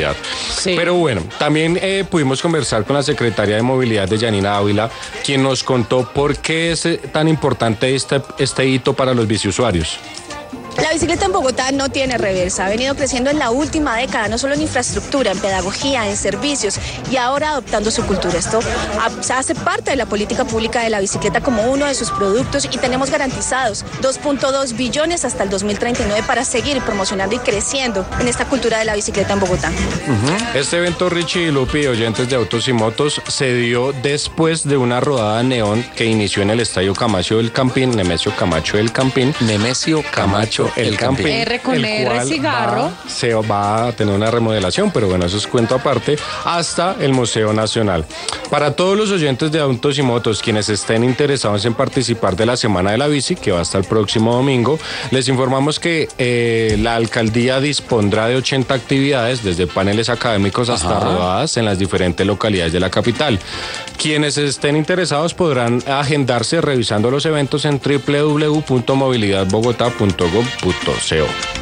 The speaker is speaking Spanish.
movilidad. Sí. Pero bueno, también pudimos conversar con la secretaria de Movilidad de Yanina Ávila, quien nos contó por qué es tan importante este hito para los biciusuarios. La bicicleta en Bogotá no tiene reversa, ha venido creciendo en la última década, no solo en infraestructura, en pedagogía, en servicios y ahora adoptando su cultura. Esto hace parte de la política pública de la bicicleta como uno de sus productos y tenemos garantizados 2.2 billones hasta el 2039 para seguir promocionando y creciendo en esta cultura de la bicicleta en Bogotá. Este evento, Richie y Lupi, oyentes de Autos y Motos, se dio después de una rodada neón que inició en el Estadio Camacho del Campín, Nemesio Camacho del Campín. Nemesio Camacho el Campín. R con el R, cual cigarro. se va a tener una remodelación, pero bueno, eso es cuento aparte, hasta el Museo Nacional. Para todos los oyentes de Autos y Motos, quienes estén interesados en participar de la Semana de la Bici, que va hasta el próximo domingo, les informamos que la alcaldía dispondrá de 80 actividades, desde paneles académicos hasta rodadas en las diferentes localidades de la capital. Quienes estén interesados podrán agendarse revisando los eventos en www.movilidadbogotá.gov.co.